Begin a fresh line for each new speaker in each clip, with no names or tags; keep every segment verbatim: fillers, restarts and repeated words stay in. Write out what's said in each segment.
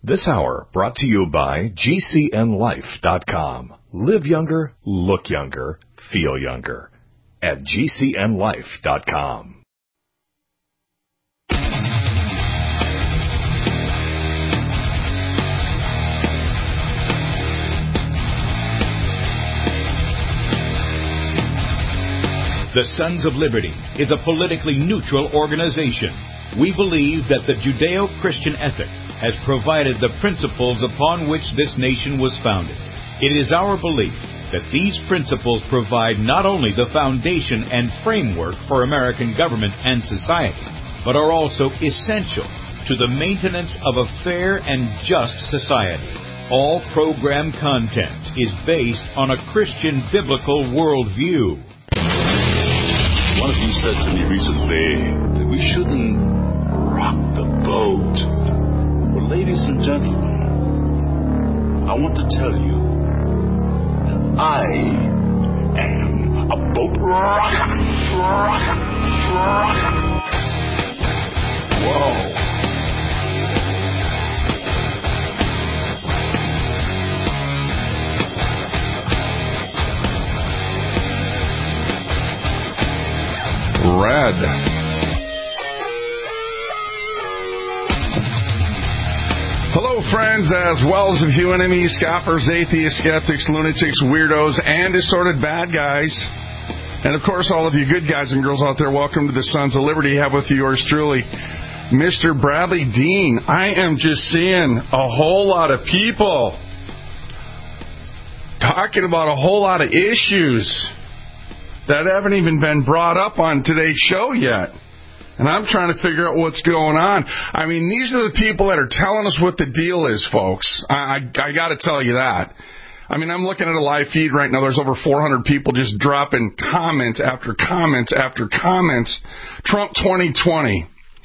This hour brought to you by G C N life dot com. Live younger, look younger, feel younger at G C N life dot com.
The Sons of Liberty is a politically neutral organization. We believe that the Judeo-Christian ethic has provided the principles upon which this nation was founded. It is our belief that these principles provide not only the foundation and framework for American government and society, but are also essential to the maintenance of a fair and just society. All program content is based on a Christian biblical worldview.
One of you said to me recently that we shouldn't rock the boat. Well, ladies and gentlemen, I want to tell you that I am a boat rocker. Rocker. Rocker. Whoa.
Red. Hello, friends, as well as a few enemies, scoffers, atheists, skeptics, lunatics, weirdos, and assorted bad guys. And, of course, all of you good guys and girls out there, welcome to the Sons of Liberty. I have with you yours truly, Mister Bradley Dean. I am just seeing a whole lot of people talking about a whole lot of issues that haven't even been brought up on today's show yet. And I'm trying to figure out what's going on. I mean, these are the people that are telling us what the deal is, folks. I, I, I got to tell you that. I mean, I'm looking at a live feed right now. There's over four hundred people just dropping comment after comment after comments. Trump twenty twenty.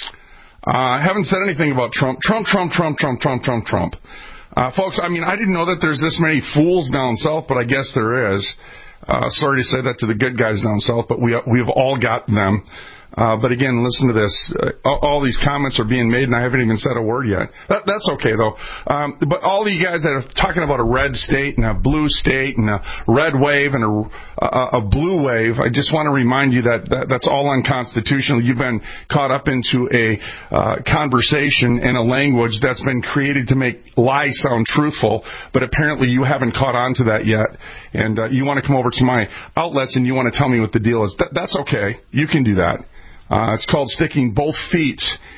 I uh, haven't said anything about Trump. Trump, Trump, Trump, Trump, Trump, Trump, Trump. Uh, folks, I mean, I didn't know that there's this many fools down south, but I guess there is. Uh, sorry to say that to the good guys down south, but we we've all got them. Uh, but again, listen to this. Uh, all, all these comments are being made, and I haven't even said a word yet. That, that's okay, though. Um, but all you guys that are talking about a red state and a blue state and a red wave and a, a, a blue wave, I just want to remind you that, that that's all unconstitutional. You've been caught up into a uh, conversation in a language that's been created to make lies sound truthful, but apparently you haven't caught on to that yet. And uh, you want to come over to my outlets and you want to tell me what the deal is. That, that's okay. You can do that. Uh, it's called sticking both feet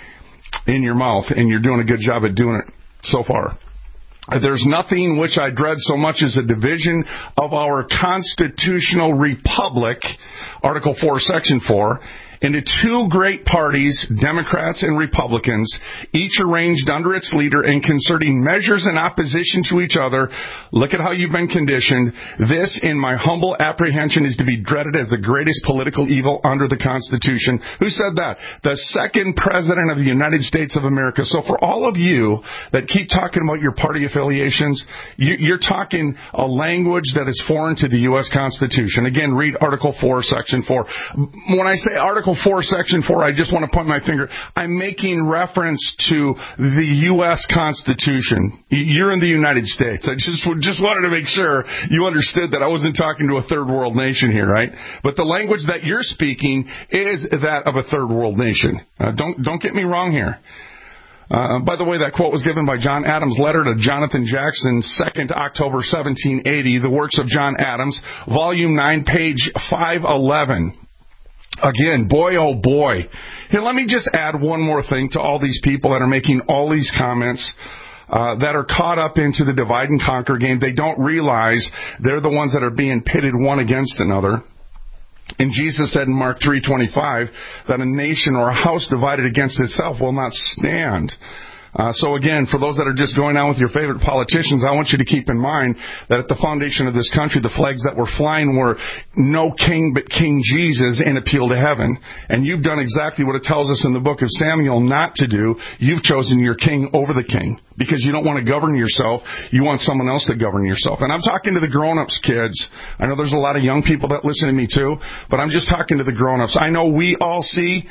in your mouth, and you're doing a good job at doing it so far. There's nothing which I dread so much as a division of our constitutional republic, Article four, Section four, into two great parties, Democrats and Republicans, each arranged under its leader and concerting measures in opposition to each other. Look at how you've been conditioned. This, in my humble apprehension, is to be dreaded as the greatest political evil under the Constitution. Who said that? The second President of the United States of America. So for all of you that keep talking about your party affiliations, you're talking a language that is foreign to the U S Constitution. Again, read Article four, Section four. When I say Article four, Section four, I just want to point my finger. I'm making reference to the U S Constitution. You're in the United States. I just just wanted to make sure you understood that I wasn't talking to a third world nation here, right? But the language that you're speaking is that of a third world nation. Uh, don't don't get me wrong here. Uh, by the way, that quote was given by John Adams' letter to Jonathan Jackson, second October seventeen eighty, The Works of John Adams, Volume nine, page five eleven. Again, boy, oh boy. Here, let me just add one more thing to all these people that are making all these comments uh, that are caught up into the divide and conquer game. They don't realize they're the ones that are being pitted one against another. And Jesus said in Mark three twenty-five that a nation or a house divided against itself will not stand. Uh, so again, for those that are just going on with your favorite politicians, I want you to keep in mind that at the foundation of this country, the flags that were flying were no king but King Jesus and appeal to heaven. And you've done exactly what it tells us in the book of Samuel not to do. You've chosen your king over the king because you don't want to govern yourself. You want someone else to govern yourself. And I'm talking to the grown-ups, kids. I know there's a lot of young people that listen to me too, but I'm just talking to the grown-ups. I know we all see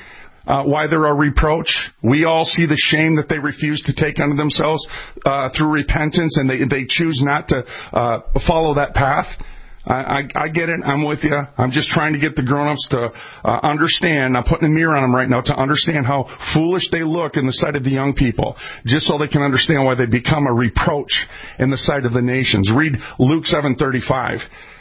Uh, why they're a reproach. We all see the shame that they refuse to take unto themselves uh, through repentance, and they they choose not to uh, follow that path. I, I, I get it. I'm with you. I'm just trying to get the grown-ups to uh, understand. I'm putting a mirror on them right now to understand how foolish they look in the sight of the young people, just so they can understand why they become a reproach in the sight of the nations. Read Luke seven thirty-five.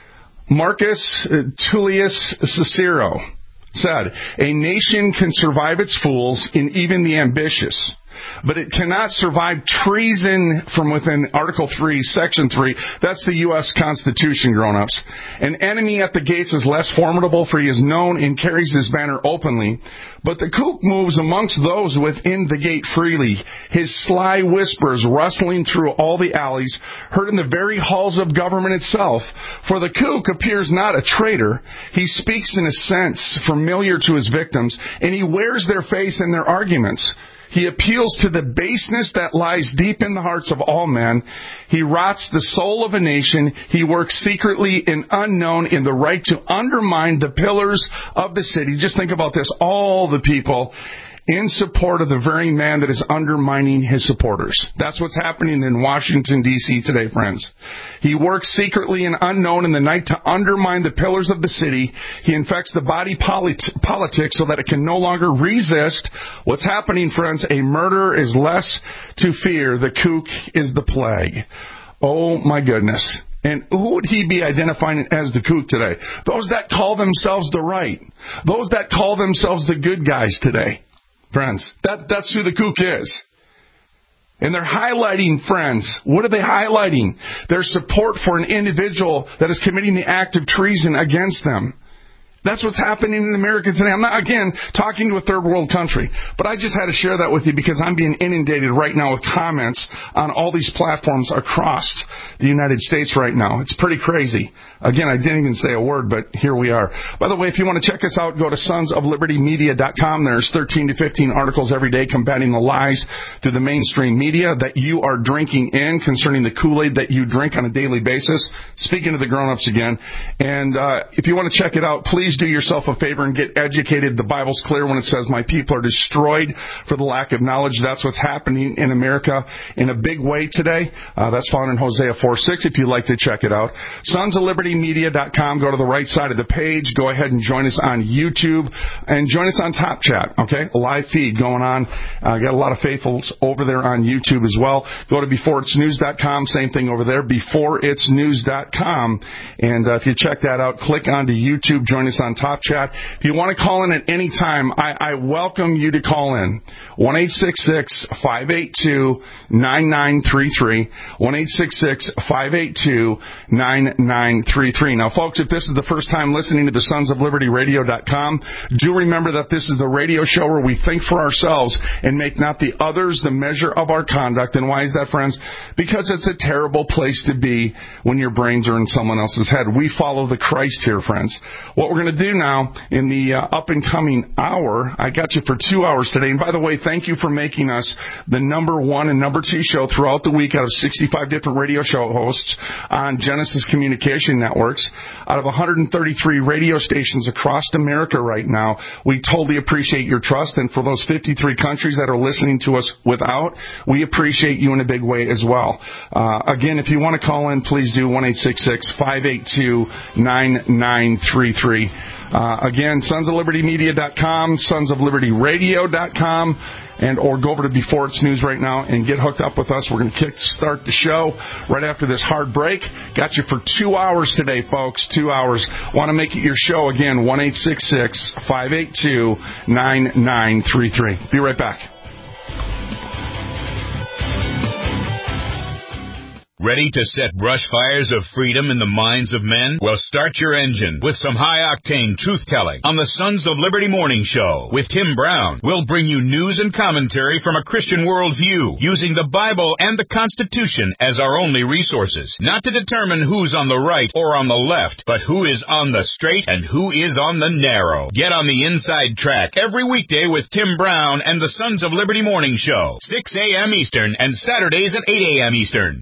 Marcus Tullius Cicero said, "A nation can survive its fools and even the ambitious, but it cannot survive treason from within Article three, Section three. That's the U S Constitution, grown-ups. An enemy at the gates is less formidable, for he is known and carries his banner openly. But the kook moves amongst those within the gate freely, his sly whispers rustling through all the alleys, heard in the very halls of government itself. For the kook appears not a traitor. He speaks in a sense familiar to his victims, and he wears their face in their arguments. He appeals to the baseness that lies deep in the hearts of all men. He rots the soul of a nation. He works secretly and unknown in the right to undermine the pillars of the city." Just think about this. All the people in support of the very man that is undermining his supporters. That's what's happening in Washington, D C today, friends. He works secretly and unknown in the night to undermine the pillars of the city. He infects the body polit- politics so that it can no longer resist. What's happening, friends? A murderer is less to fear. The kook is the plague. Oh, my goodness. And who would he be identifying as the kook today? Those that call themselves the right. Those that call themselves the good guys today. Friends, that, that's who the kook is. And they're highlighting, friends, what are they highlighting? Their support for an individual that is committing the act of treason against them. That's what's happening in America today. I'm not, again, talking to a third world country, but I just had to share that with you because I'm being inundated right now with comments on all these platforms across the United States right now. It's pretty crazy. Again, I didn't even say a word, but here we are. By the way, if you want to check us out, go to sons of liberty media dot com. There's thirteen to fifteen articles every day combating the lies through the mainstream media that you are drinking in concerning the Kool-Aid that you drink on a daily basis. Speaking to the grown-ups again. And uh, if you want to check it out, please do yourself a favor and get educated. The Bible's clear when it says, "My people are destroyed for the lack of knowledge." That's what's happening in America in a big way today. Uh, that's found in Hosea four six if you'd like to check it out. sons of liberty media dot com. Go to the right side of the page. Go ahead and join us on YouTube and join us on Top Chat, okay? A live feed going on. Uh, got a lot of faithfuls over there on YouTube as well. Go to before it's news dot com. Same thing over there, before it's news dot com. And uh, if you check that out, click onto YouTube. Join us on Top Chat. If you want to call in at any time, I, I welcome you to call in. one eight six six, five eight two, nine nine three three. one eight six six, five eight two, nine nine three three. Now, folks, if this is the first time listening to the sons of liberty radio dot com, do remember that this is the radio show where we think for ourselves and make not the others the measure of our conduct. And why is that, friends? Because it's a terrible place to be when your brains are in someone else's head. We follow the Christ here, friends. What we're going to do now in the uh, up-and-coming hour, I got you for two hours today. And by the way, thank you for making us the number one and number two show throughout the week out of sixty-five different radio show hosts on Genesis Communication Networks. Out of one hundred thirty-three radio stations across America right now, we totally appreciate your trust. And for those fifty-three countries that are listening to us without, we appreciate you in a big way as well. Uh, again, if you want to call in, please do one eight six six, five eight two, nine nine three three. Uh, again, sons of liberty media dot com, sons of liberty radio dot com, and or go over to Before It's News right now and get hooked up with us. We're going to kick start the show right after this hard break. Got you for two hours today, folks. Two hours. Want to make it your show again? one eight six six, five eight two, nine nine three three. Be right back.
Ready to set brush fires of freedom in the minds of men? Well, start your engine with some high-octane truth-telling on the Sons of Liberty Morning Show with Tim Brown. We'll bring you news and commentary from a Christian worldview, using the Bible and the Constitution as our only resources, not to determine who's on the right or on the left, but who is on the straight and who is on the narrow. Get on the inside track every weekday with Tim Brown and the Sons of Liberty Morning Show, six a.m. Eastern and Saturdays at eight a.m. Eastern.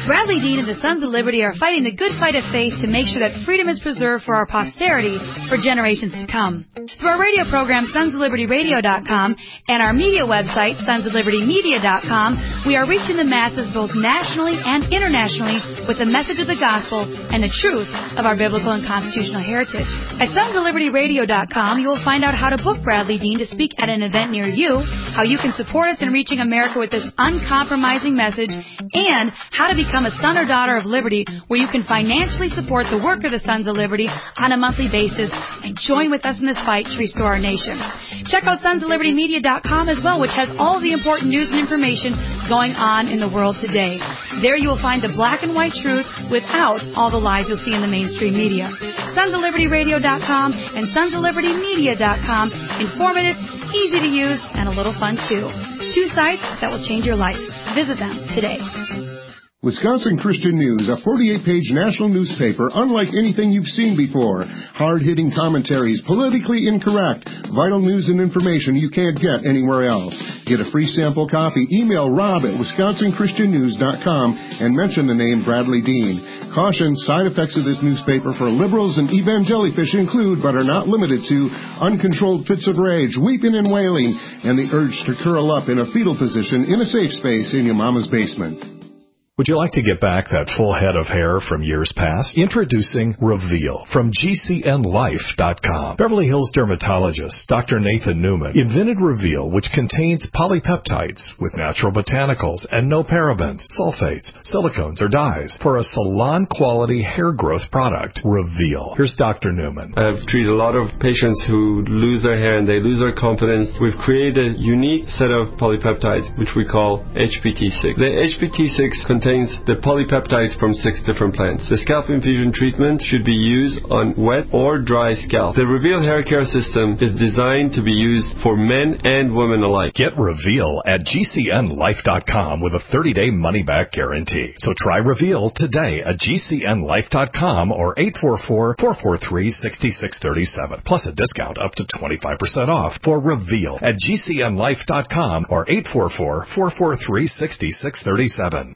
Bradley Dean and the Sons of Liberty are fighting the good fight of faith to make sure that freedom is preserved for our posterity for generations to come. Through our radio program, sons of liberty radio dot com, and our media website, sons of liberty media dot com, we are reaching the masses both nationally and internationally with the message of the gospel and the truth of our biblical and constitutional heritage. At sons of liberty radio dot com, you will find out how to book Bradley Dean to speak at an event near you, how you can support us in reaching America with this uncompromising message, and how to become a son or daughter of liberty, where you can financially support the work of the Sons of Liberty on a monthly basis and join with us in this fight to restore our nation. Check out sons of liberty media dot com as well, which has all of the important news and information going on in the world today. There you will find the black and white truth without all the lies you'll see in the mainstream media. sons of liberty radio dot com and sons of liberty media dot com. Informative, easy to use, and a little fun too. Two sites that will change your life. Visit them today.
Wisconsin Christian News, a forty-eight page national newspaper unlike anything you've seen before. Hard-hitting commentaries, politically incorrect, vital news and information you can't get anywhere else. Get a free sample copy. Email Rob at wisconsin christian news dot com and mention the name Bradley Dean. Caution, side effects of this newspaper for liberals and evangelifish include, but are not limited to, uncontrolled fits of rage, weeping and wailing, and the urge to curl up in a fetal position in a safe space in your mama's basement.
Would you like to get back that full head of hair from years past? Introducing Reveal from G C N life dot com. Beverly Hills dermatologist Doctor Nathan Newman invented Reveal, which contains polypeptides with natural botanicals and no parabens, sulfates, silicones, or dyes for a salon-quality hair growth product. Reveal. Here's Doctor Newman.
I've treated a lot of patients who lose their hair and they lose their confidence. We've created a unique set of polypeptides, which we call H P T six. The H P T six contains the polypeptides from six different plants. The scalp infusion treatment should be used on wet or dry scalp. The Reveal hair care system is designed to be used for men and women alike.
Get Reveal at G C N life dot com with a thirty day money-back guarantee. So try Reveal today at G C N life dot com or eight four four, four four three, six six three seven, plus a discount up to twenty-five percent off for Reveal at G C N life dot com or eight four four, four four three, six six three seven.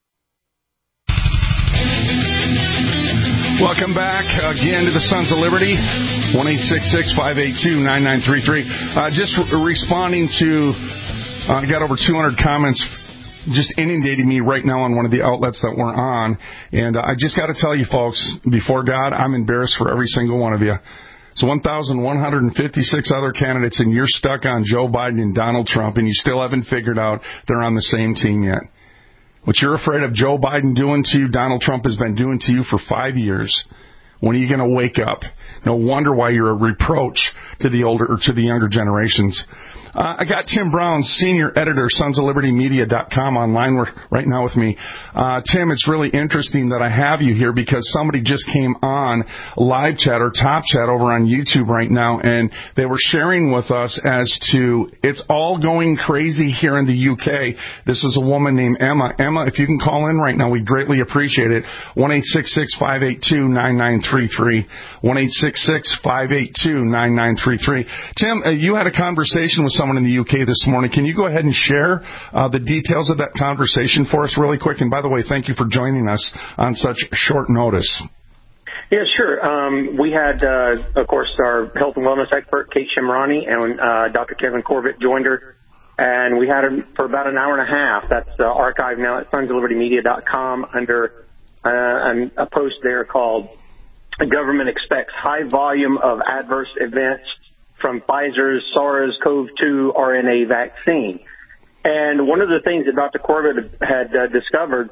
Welcome back again to the Sons of Liberty, one eight six six, five eight two, nine nine three three. Uh, just re- responding to, uh, I got over two hundred comments just inundating me right now on one of the outlets that we're on. And uh, I just got to tell you, folks, before God, I'm embarrassed for every single one of you. So one thousand one hundred fifty-six other candidates, and you're stuck on Joe Biden and Donald Trump, and you still haven't figured out they're on the same team yet. What you're afraid of Joe Biden doing to you, Donald Trump has been doing to you for five years. When are you going to wake up? No wonder why you're a reproach to the older or to the younger generations. Uh, I got Tim Brown, senior editor, sons of liberty media dot com, online right now with me. Uh, Tim, it's really interesting that I have you here because somebody just came on live chat or top chat over on YouTube right now, and they were sharing with us as to it's all going crazy here in the U K. This is a woman named Emma. Emma, if you can call in right now, we'd greatly appreciate it. one eight six six, five eight two, nine nine three three. one eight six six, five eight two, nine nine three three. Tim, uh, you had a conversation with someone in the U K this morning. Can you go ahead and share uh, the details of that conversation for us really quick? And by the way, thank you for joining us on such short notice.
Yeah, sure. Um, we had, uh, of course, our health and wellness expert, Kate Shimrani, and uh, Doctor Kevin Corbett joined her. And we had her for about an hour and a half. That's uh, archived now at sons of liberty media dot com under uh, a post there called "The Government Expects High Volume of Adverse Events from Pfizer's SARS-C o V two R N A vaccine." And one of the things that Doctor Corbett had uh, discovered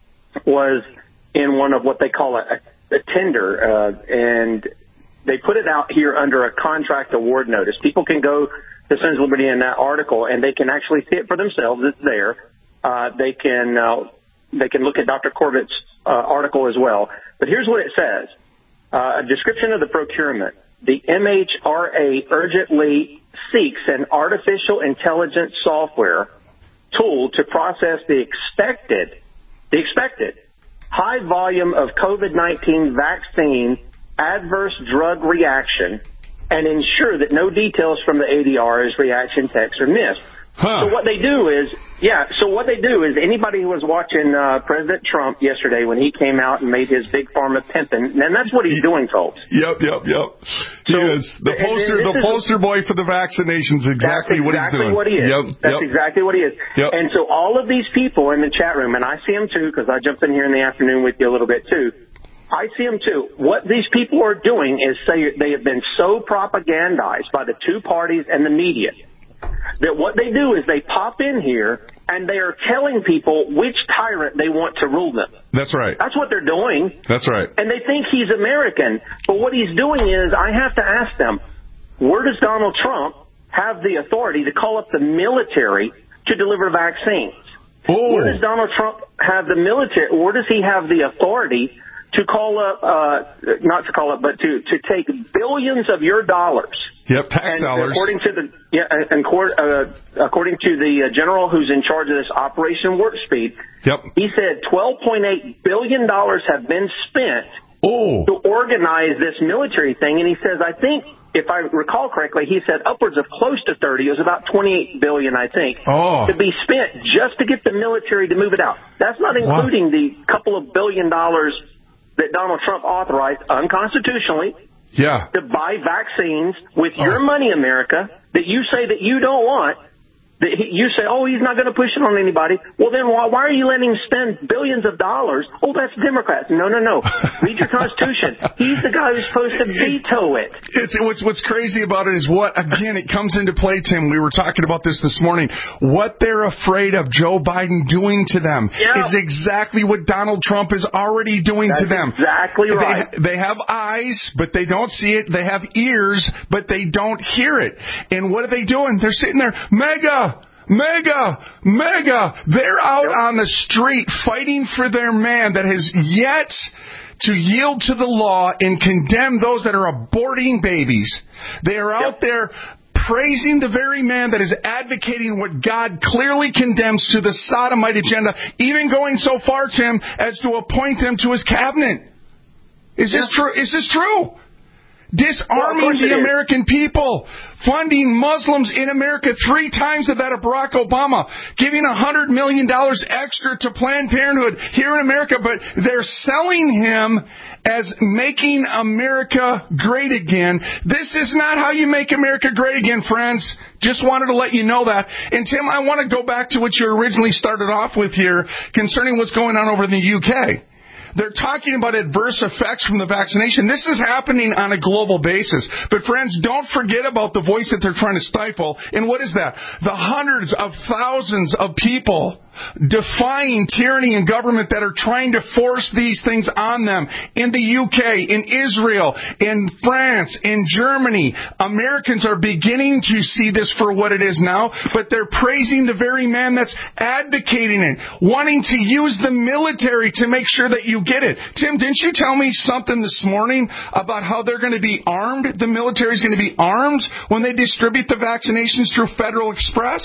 was in one of what they call a, a tender, uh, and they put it out here under a contract award notice. People can go to Sons of Liberty in that article, and they can actually see it for themselves. It's there. Uh, they can uh, they can look at Doctor Corbett's uh, article as well. But here's what it says. Uh, a description of the procurement. The M H R A urgently seeks an artificial intelligence software tool to process the expected, the expected high volume of COVID nineteen vaccine adverse drug reaction and ensure that no details from the A D R's reaction text are missed.
Huh.
So what they do is, yeah, so what they do is anybody who was watching uh, President Trump yesterday when he came out and made his big pharma pimping, and that's what he's doing, folks.
Yep, yep, yep. He
So,
is. The poster, the poster boy for the vaccinations, exactly,
that's
what he's
exactly
doing.
what he is.
Yep,
that's
yep.
exactly what he is.
Yep.
And so all of these people in the chat room, and I see them too because I jumped in here in the afternoon with you a little bit too, I see them too. What these people are doing is say they have been so propagandized by the two parties and the media that what they do is they pop in here and they are telling people which tyrant they want to rule them.
That's right.
That's what they're doing.
That's right.
And they think he's American. But what he's doing is, I have to ask them, where does Donald Trump have the authority to call up the military to deliver vaccines?
Oh.
Where does Donald Trump have the military, where does he have the authority to call up, uh, not to call up, but to, to take billions of your dollars?
Yep, tax
and
dollars.
According to the yeah, and uh, according to the uh, general who's in charge of this Operation Warp Speed,
yep.
he said twelve point eight billion dollars have been spent
oh.
to organize this military thing. And he says, I think, if I recall correctly, he said upwards of close to thirty. It was about twenty-eight billion dollars, I think,
oh.
to be spent just to get the military to move it out. That's not including wow. the couple of billion dollars that Donald Trump authorized unconstitutionally.
Yeah.
To buy vaccines with oh. your money, America, that you say that you don't want, that he, you say, oh, he's not going to push it on anybody. Well, then why, why are you letting him spend billions of dollars? Oh, that's Democrats. No, no, no. Read your Constitution. He's the guy who's supposed to veto it.
It's, what's, what's crazy about it is what, again, it comes into play, Tim. We were talking about this this morning. What they're afraid of Joe Biden doing to them
yeah.
is exactly what Donald Trump is already doing
that's
to them.
Exactly right.
They, they have eyes, but they don't see it. They have ears, but they don't hear it. And what are they doing? They're sitting there, mega, mega, mega. They're out
yep.
on the street fighting for their man that has yet to yield to the law and condemn those that are aborting babies. They are out
yep.
there praising the very man that is advocating what God clearly condemns to the sodomite agenda, even going so far, Tim, as to appoint them to his cabinet. Is
yeah.
this true? Is this true? Disarming
well,
the American people, funding Muslims in America three times of that of Barack Obama, giving one hundred million dollars extra to Planned Parenthood here in America, but they're selling him as making America great again. This is not how you make America great again, friends. Just wanted to let you know that. And Tim, I want to go back to what you originally started off with here concerning what's going on over in the U K. They're talking about adverse effects from the vaccination. This is happening on a global basis. But friends, don't forget about the voice that they're trying to stifle. And what is that? The hundreds of thousands of people defying tyranny and government that are trying to force these things on them. In the U K, in Israel, in France, in Germany, Americans are beginning to see this for what it is now, but they're praising the very man that's advocating it, wanting to use the military to make sure that you get it. Tim, didn't you tell me something this morning about how they're going to be armed? The military is going to be armed when they distribute the vaccinations through Federal Express?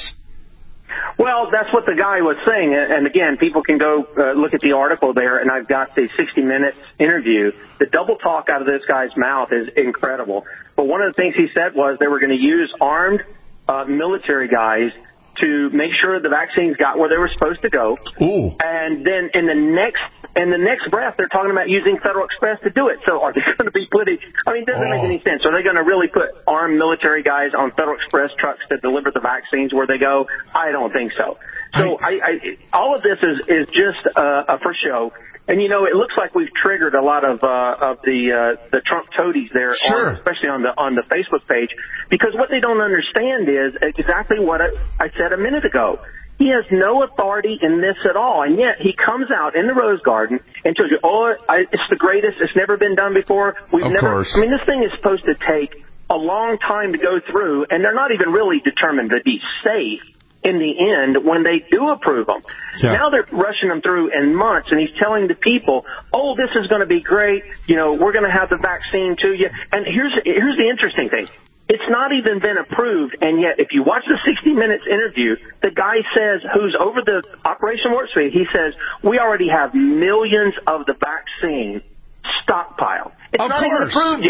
Well, that's what the guy was saying. And again, people can go uh, look at the article there, and I've got the sixty minutes interview. The double talk out of this guy's mouth is incredible. But one of the things he said was they were going to use armed uh, military guys to make sure the vaccines got where they were supposed to go.
Ooh.
And then in the next in the next breath, they're talking about using Federal Express to do it. So are they going to be putting, I mean, it doesn't oh. make any sense. Are they going to really put armed military guys on Federal Express trucks to deliver the vaccines where they go? I don't think so. So I, I, all of this is, is just uh, for show. And, you know, it looks like we've triggered a lot of uh, of the uh, the Trump toadies there,
sure.
on, especially on the on the Facebook page, because what they don't understand is exactly what I, I said a minute ago. He has no authority in this at all, and yet he comes out in the Rose Garden and tells you, "Oh, I, it's the greatest. It's never been done before. We've
of
never."
Course.
I mean, this thing is supposed to take a long time to go through, and they're not even really determined to be safe in the end when they do approve them. Yeah. Now they're rushing them through in months, and he's telling the people, oh, this is going to be great. You know, we're going to have the vaccine to you. And here's here's the interesting thing. It's not even been approved, and yet if you watch the sixty minutes interview, the guy says, who's over the Operation Warp Speed, he says, we already have millions of the vaccine stockpiled. It's
of
not
course.
even approved yet.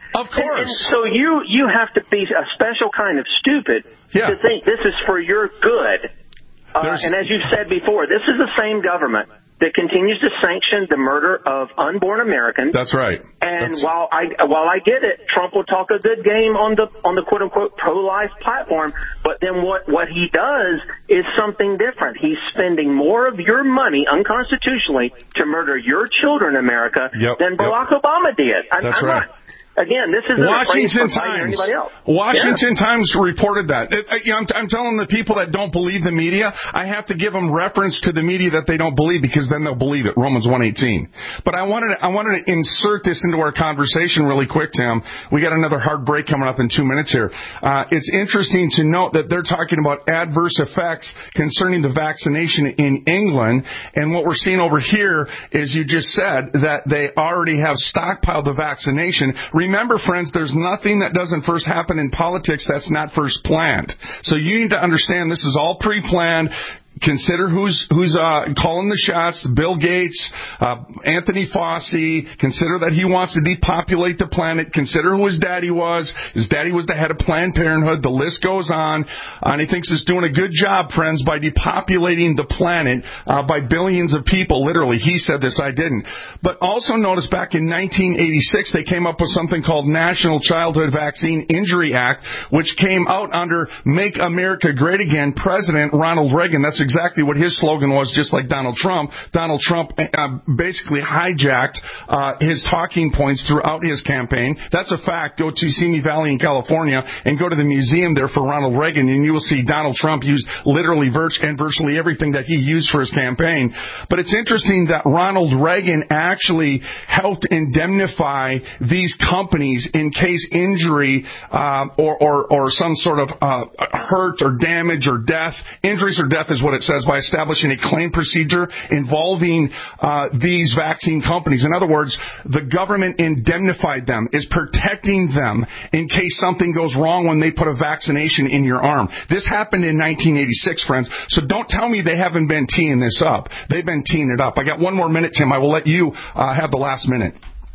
Of course.
And, and so you, you have to be a special kind of stupid
yeah.
to think this is for your good. Uh, and as you said before, this is the same government that continues to sanction the murder of unborn Americans.
That's right.
And
That's...
while I while I get it, Trump will talk a good game on the on the quote unquote pro life platform, but then what what he does is something different. He's spending more of your money unconstitutionally to murder your children, America,
yep.
than Barack
yep.
Obama did. I'm,
That's
I'm
right.
not, Again, this isn't
Washington
a phrase for Biden or anybody else.
Washington
yeah.
Times reported that. It, you know, I'm, I'm telling the people that don't believe the media, I have to give them reference to the media that they don't believe, because then they'll believe it. Romans one eighteen. But I wanted to, I wanted to insert this into our conversation really quick, Tim. We got another hard break coming up in two minutes here. Uh, it's interesting to note that they're talking about adverse effects concerning the vaccination in England, and what we're seeing over here is, you just said that they already have stockpiled the vaccination. Remember, friends, there's nothing that doesn't first happen in politics that's not first planned. So you need to understand this is all pre-planned. Consider who's who's uh, calling the shots. Bill Gates, uh, Anthony Fauci. Consider that he wants to depopulate the planet. Consider who his daddy was. His daddy was the head of Planned Parenthood. The list goes on. Uh, and he thinks he's doing a good job, friends, by depopulating the planet uh, by billions of people. Literally, he said this, I didn't. But also notice back in nineteen eighty-six, they came up with something called National Childhood Vaccine Injury Act, which came out under Make America Great Again President Ronald Reagan. That's exactly what his slogan was, just like Donald Trump. Donald Trump uh, basically hijacked uh, his talking points throughout his campaign. That's a fact. Go to Simi Valley in California and go to the museum there for Ronald Reagan, and you will see Donald Trump use literally virt- and virtually everything that he used for his campaign. But it's interesting that Ronald Reagan actually helped indemnify these companies in case injury uh, or, or, or some sort of uh, hurt or damage or death. Injuries or death is what it says, by establishing a claim procedure involving uh, these vaccine companies. In other words, the government indemnified them, is protecting them in case something goes wrong when they put a vaccination in your arm. This happened in nineteen eighty-six, friends, so don't tell me they haven't been teeing this up. They've been teeing it up. I got one more minute, Tim. I will let you uh, have the last minute.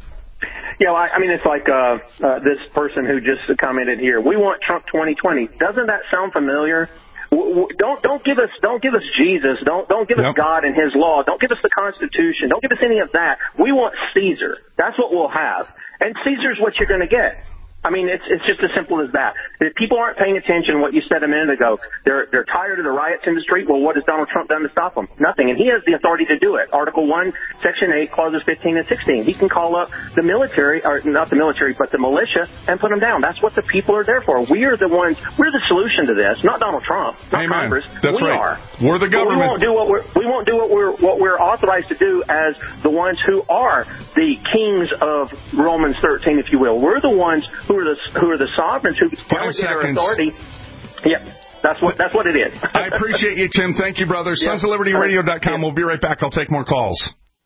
Yeah, well, I mean, it's like uh, uh, this person who just commented here. We want Trump twenty twenty. Doesn't that sound familiar? Don't don't give us don't give us Jesus. Don't don't give
yep.
us God and His law. Don't give us the Constitution. Don't give us any of that. We want Caesar. That's what we'll have. And Caesar's what you're going to get. I mean, it's it's just as simple as that. If people aren't paying attention to what you said a minute ago, they're they're tired of the riots in the street. Well, what has Donald Trump done to stop them? Nothing. And he has the authority to do it. Article one, Section eight, Clauses fifteen and sixteen. He can call up the military, or not the military, but the militia, and put them down. That's what the people are there for. We are the ones, we're the solution to this, not Donald Trump, not
Amen.
Congress.
That's
we
right.
are.
We're the government.
But we won't do what we're we won't do what we're what we're authorized to do as the ones who are the kings of Romans thirteen, if you will. We're the ones who are the who are the sovereigns who delegate our authority. Yep. That's what that's what it is.
I appreciate you, Tim. Thank you, brother.
Yeah.
Sons of Liberty Radio dot com.
Yeah.
We'll be right back. I'll take more calls.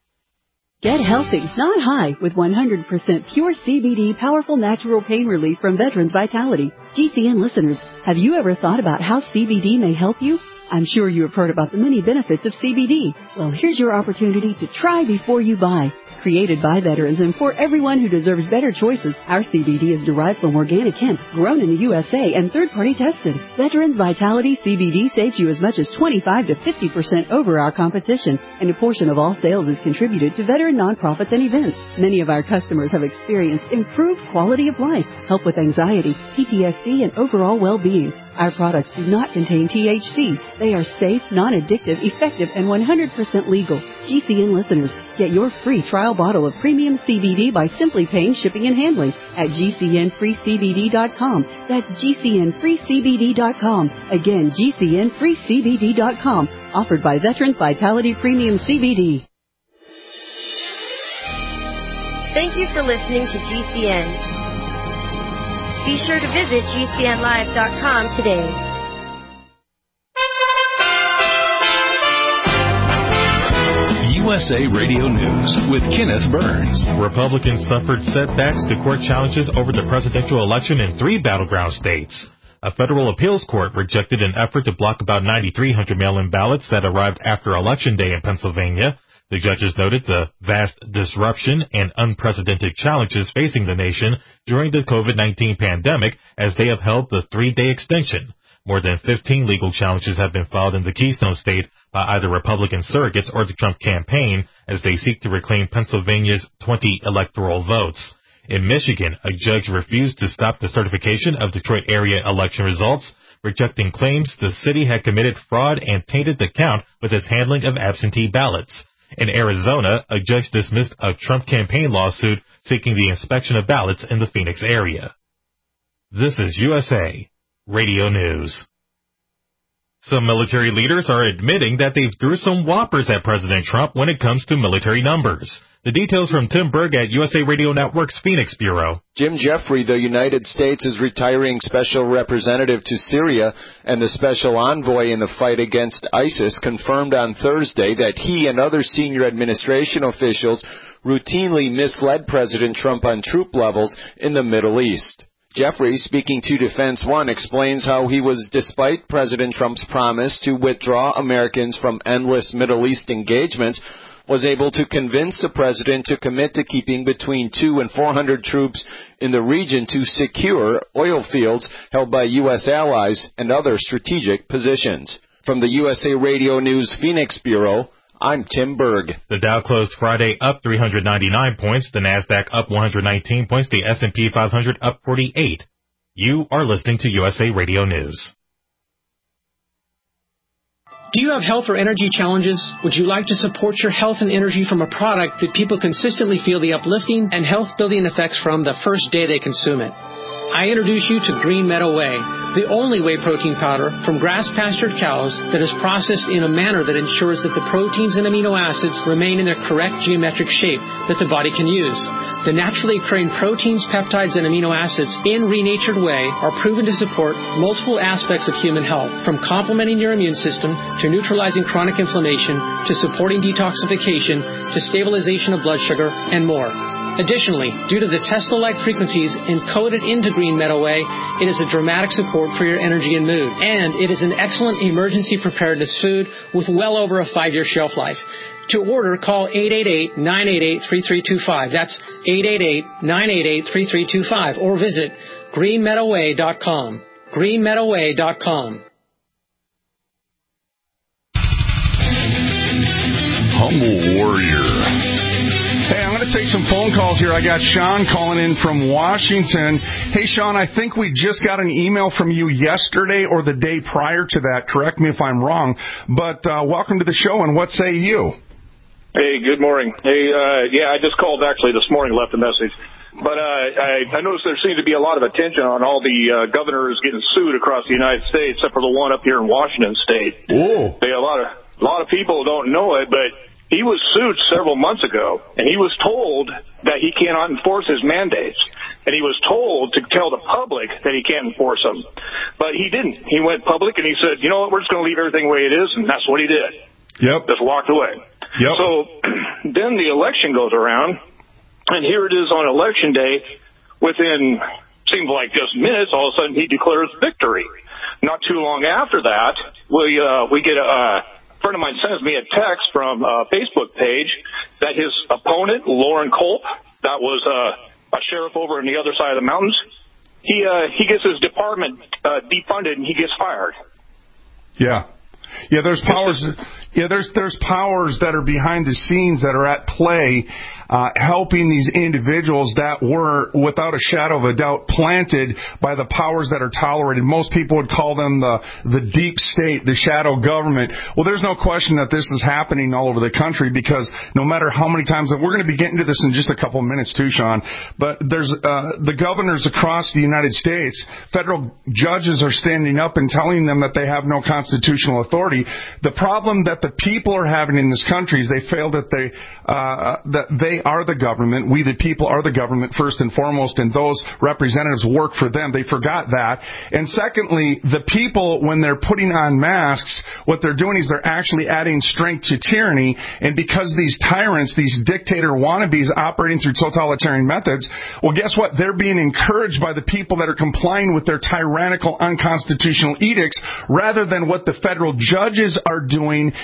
Get healthy, not high, with one hundred percent pure C B D powerful natural pain relief from Veterans Vitality. G C N listeners, have you ever thought about how C B D may help you? I'm sure you have heard about the many benefits of C B D. Well, here's your opportunity to try before you buy. Created by veterans and for everyone who deserves better choices, our C B D is derived from organic hemp, grown in the U S A and third-party tested. Veterans Vitality C B D saves you as much as twenty-five to fifty percent over our competition, and a portion of all sales is contributed to veteran nonprofits and events. Many of our customers have experienced improved quality of life, help with anxiety, P T S D, and overall well-being. Our products do not contain T H C. They are safe, non-addictive, effective, and one hundred percent legal. G C N listeners, get your free trial bottle of premium C B D by simply paying shipping and handling at G C N free C B D dot com. That's G C N free C B D dot com. Again, G C N free C B D dot com. Offered by Veterans Vitality Premium C B D.
Thank you for listening to G C N. Be sure to visit G C N live dot com today.
U S A Radio News with Kenneth Burns.
Republicans suffered setbacks to court challenges over the presidential election in three battleground states. A federal appeals court rejected an effort to block about nine thousand three hundred mail-in ballots that arrived after Election Day in Pennsylvania. The judges noted the vast disruption and unprecedented challenges facing the nation during the COVID nineteen pandemic as they upheld the three-day extension. More than fifteen legal challenges have been filed in the Keystone State by either Republican surrogates or the Trump campaign as they seek to reclaim Pennsylvania's twenty electoral votes. In Michigan, a judge refused to stop the certification of Detroit area election results, rejecting claims the city had committed fraud and tainted the count with its handling of absentee ballots. In Arizona, a judge dismissed a Trump campaign lawsuit seeking the inspection of ballots in the Phoenix area. This is U S A Radio News. Some military leaders are admitting that they've threw some whoppers at President Trump when it comes to military numbers. The details from Tim Berg at U S A Radio Network's Phoenix Bureau.
Jim Jeffrey, the United States' retiring special representative to Syria and the special envoy in the fight against ISIS, confirmed on Thursday that he and other senior administration officials routinely misled President Trump on troop levels in the Middle East. Jeffrey, speaking to Defense One, explains how he was, despite President Trump's promise to withdraw Americans from endless Middle East engagements, was able to convince the president to commit to keeping between two and four hundred troops in the region to secure oil fields held by U S allies and other strategic positions. From the U S A Radio News Phoenix Bureau, I'm Tim Berg.
The Dow closed Friday up three hundred ninety-nine points, the Nasdaq up one hundred nineteen points, the S and P five hundred up forty-eight. You are listening to U S A Radio News.
Do you have health or energy challenges? Would you like to support your health and energy from a product that people consistently feel the uplifting and health-building effects from the first day they consume it? I introduce you to Green Meadow Whey, the only whey protein powder from grass-pastured cows that is processed in a manner that ensures that the proteins and amino acids remain in their correct geometric shape that the body can use. The naturally occurring proteins, peptides, and amino acids in renatured whey are proven to support multiple aspects of human health, from complementing your immune system to neutralizing chronic inflammation to supporting detoxification to stabilization of blood sugar and more. Additionally, due to the Tesla-like frequencies encoded into Green Meadow Whey, it is a dramatic support for your energy and mood. And it is an excellent emergency preparedness food with well over a five-year shelf life. To order, call eight eight eight, nine eight eight, three three two five. That's eight eight eight, nine eight eight, three three two five. Or visit green meadow whey dot com. green meadow whey dot com.
Humble warrior. Hey, I'm going to take some phone calls here. I got Sean calling in from Washington. Hey, Sean, I think we just got an email from you yesterday or the day prior to that. Correct me if I'm wrong. But uh, welcome to the show, and what say you?
Hey, good morning. Hey, uh, yeah, I just called actually this morning, left a message. But uh, I, I noticed there seems to be a lot of attention on all the uh, governors getting sued across the United States, except for the one up here in Washington State.
Ooh.
They, a lot of a lot of people don't know it, but he was sued several months ago, and he was told that he cannot enforce his mandates. And he was told to tell the public that he can't enforce them. But he didn't. He went public and he said, you know what, we're just going to leave everything the way it is, and that's what he did.
Yep.
Just walked away.
Yep.
So then the election goes around, and here it is on election day. Within, seemed like just minutes, all of a sudden he declares victory. Not too long after that, we uh, we get a, a friend of mine sends me a text from a Facebook page that his opponent, Lauren Culp, that was uh, a sheriff over on the other side of the mountains, he uh, he gets his department uh, defunded and he gets fired.
Yeah. Yeah, there's powers. Yeah, there's there's powers that are behind the scenes that are at play, uh, helping these individuals that were, without a shadow of a doubt, planted by the powers that are tolerated. Most people would call them the the deep state, the shadow government. Well, there's no question that this is happening all over the country, because no matter how many times, and we're going to be getting to this in just a couple of minutes too, Sean, but there's uh, the governors across the United States, federal judges are standing up and telling them that they have no constitutional authority. The problem that the people are having in this country is they fail that they uh, that they are the government. We, the people, are the government first and foremost, and those representatives work for them. They forgot that. And secondly, the people, when they're putting on masks, what they're doing is they're actually adding strength to tyranny. And because these tyrants, these dictator wannabes operating through totalitarian methods, well, guess what? They're being encouraged by the people that are complying with their tyrannical, unconstitutional edicts, rather than what the federal judges are doing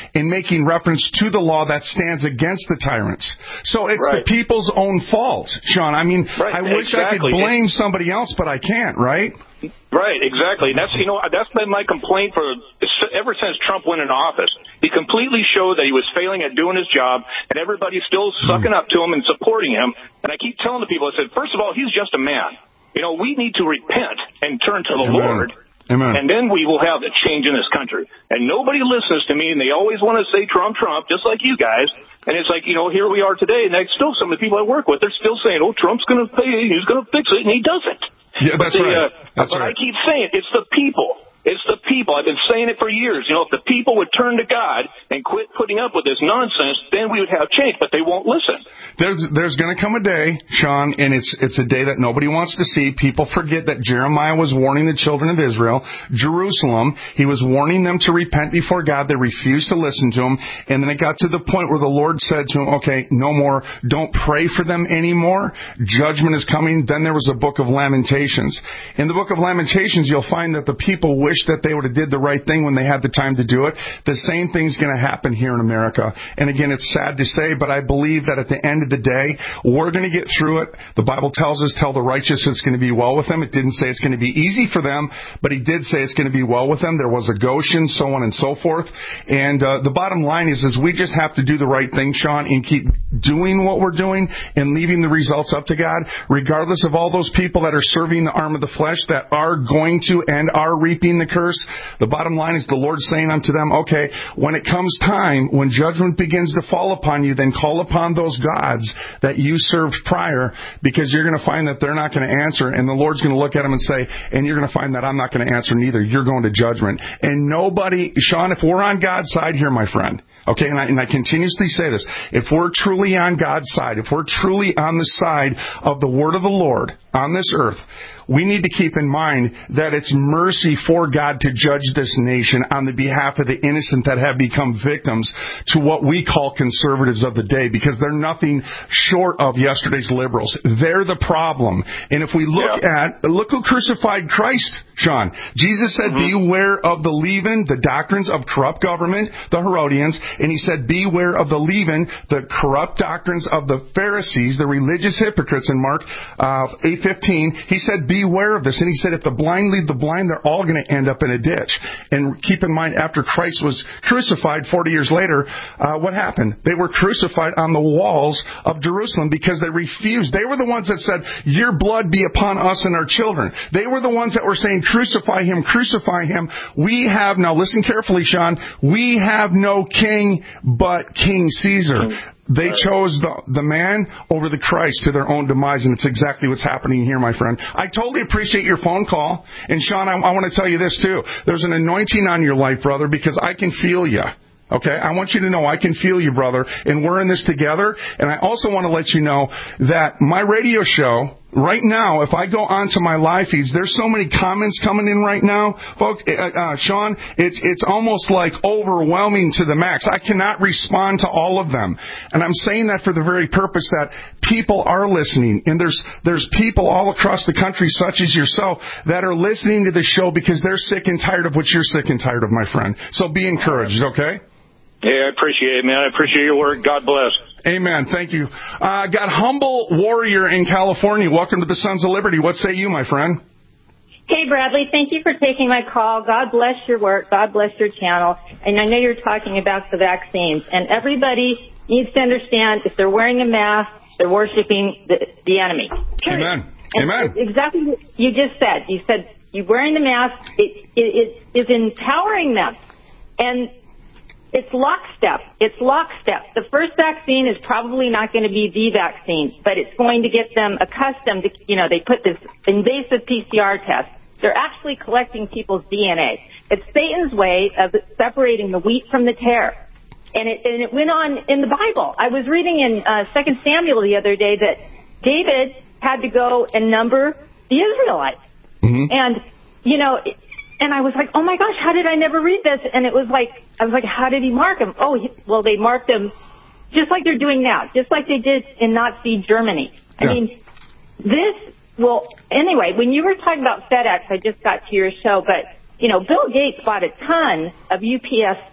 in making reference to the law that stands against the tyrants. So it's
Right.
the people's own fault, Sean. I mean,
Right,
I wish I could
exactly.
blame somebody else, but I can't, right?
Right, exactly. And that's, you know, that's been my complaint for ever since Trump went into office. He completely showed that he was failing at doing his job, and everybody's still sucking up to him and supporting him. And I keep telling the people, I said, first of all, he's just a man. You know, we need to repent and turn to the
Amen.
Lord.
Amen.
And then we will have a change in this country. And nobody listens to me, and they always want to say Trump, Trump, just like you guys. And it's like, you know, here we are today, and that's still some of the people I work with, they're still saying, oh, Trump's going to pay, he's going to fix it, and he doesn't.
Yeah, that's
but they,
right.
Uh,
that's
but
right.
I keep saying, it's the people. It's the people. I've been saying it for years. You know, if the people would turn to God and quit putting up with this nonsense, then we would have change, but they won't listen.
There's there's going to come a day, Sean, and it's it's a day that nobody wants to see. People forget that Jeremiah was warning the children of Israel, Jerusalem. He was warning them to repent before God. They refused to listen to him, and then it got to the point where the Lord said to him, okay, no more. Don't pray for them anymore. Judgment is coming. Then there was a book of Lamentations. In the book of Lamentations, you'll find that the people wish that they would have did the right thing when they had the time to do it. The same thing's going to happen here in America. And again, it's sad to say, but I believe that at the end of the day, we're going to get through it. The Bible tells us, tell the righteous it's going to be well with them. It didn't say it's going to be easy for them, but he did say it's going to be well with them. There was a Goshen, so on and so forth. And uh, the bottom line is, is we just have to do the right thing, Sean, and keep doing what we're doing and leaving the results up to God, regardless of all those people that are serving the arm of the flesh that are going to and are reaping the curse. The bottom line is the Lord saying unto them, okay, when it comes time, when judgment begins to fall upon you, then call upon those gods that you served prior, because you're going to find that they're not going to answer, and the Lord's going to look at them and say, and you're going to find that I'm not going to answer neither. You're going to judgment. And nobody, Sean, if we're on God's side here, my friend, okay, and I, and I continuously say this, if we're truly on God's side, if we're truly on the side of the word of the Lord on this earth, we need to keep in mind that it's mercy for God to judge this nation on the behalf of the innocent that have become victims to what we call conservatives of the day, because they're nothing short of yesterday's liberals. They're the problem. And if we look yeah. at, look who crucified Christ, Sean. Jesus said, mm-hmm. beware of the leaven, the doctrines of corrupt government, the Herodians, and he said, beware of the leaven, the corrupt doctrines of the Pharisees, the religious hypocrites in Mark uh, eight fifteen. He said, beware of this. And he said, if the blind lead the blind, they're all going to end up in a ditch. And keep in mind, after Christ was crucified forty years later, uh, what happened? They were crucified on the walls of Jerusalem because they refused. They were the ones that said, your blood be upon us and our children. They were the ones that were saying, crucify him, crucify him. We have, now listen carefully, Sean, we have no king but King Caesar. They chose the the man over the Christ to their own demise, and it's exactly what's happening here, my friend. I totally appreciate your phone call. And, Sean, I, I want to tell you this, too. There's an anointing on your life, brother, because I can feel you. Okay? I want you to know I can feel you, brother, and we're in this together. And I also want to let you know that my radio show, right now, if I go onto my live feeds, there's so many comments coming in right now, folks. Uh, uh, Sean, it's it's almost like overwhelming to the max. I cannot respond to all of them, and I'm saying that for the very purpose that people are listening, and there's there's people all across the country, such as yourself, that are listening to the show because they're sick and tired of what you're sick and tired of, my friend. So be encouraged, okay?
Yeah, I appreciate it, man. I appreciate your work. God bless.
Amen. Thank you. Uh, got Humble Warrior in California. Welcome to the Sons of Liberty. What say you, my friend?
Hey, Bradley. Thank you for taking my call. God bless your work. God bless your channel. And I know you're talking about the vaccines. And everybody needs to understand if they're wearing a mask, they're worshiping the, the enemy. Period.
Amen.
And
Amen.
Exactly what you just said. You said you wearing the mask it, it, it is empowering them. And it's lockstep. It's lockstep. The first vaccine is probably not going to be the vaccine, but it's going to get them accustomed to, you know, they put this invasive P C R test. They're actually collecting people's D N A. It's Satan's way of separating the wheat from the tare. And it, and it went on in the Bible. I was reading in uh, Second Samuel the other day that David had to go and number the Israelites. Mm-hmm. And, you know, and I was like, oh, my gosh, how did I never read this? And it was like, I was like, how did he mark them? Oh, he, well, they marked them just like they're doing now, just like they did in Nazi Germany. Yeah. I mean, this will, anyway, when you were talking about FedEx, I just got to your show, but, you know, Bill Gates bought a ton of U P S stock.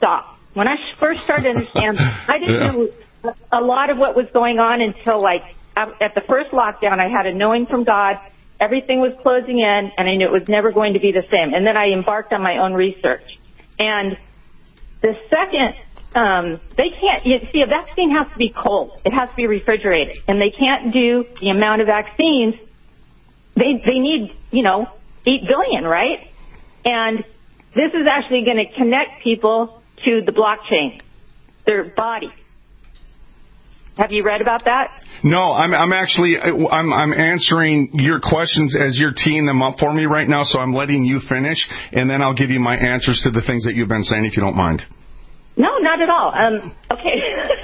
When I first started to understand, I didn't
Yeah.
know a lot of what was going on until, like, at the first lockdown, I had a knowing from God. Everything was closing in, and I knew it was never going to be the same. And then I embarked on my own research. And the second, um, they can't, you see, a vaccine has to be cold. It has to be refrigerated. And they can't do the amount of vaccines. They, they need, you know, eight billion, right? And this is actually going to connect people to the blockchain, their body. Have you read about that?
No, I'm, I'm actually, I'm, I'm answering your questions as you're teeing them up for me right now, so I'm letting you finish, and then I'll give you my answers to the things that you've been saying, if you don't mind.
No, not at all. Um, okay.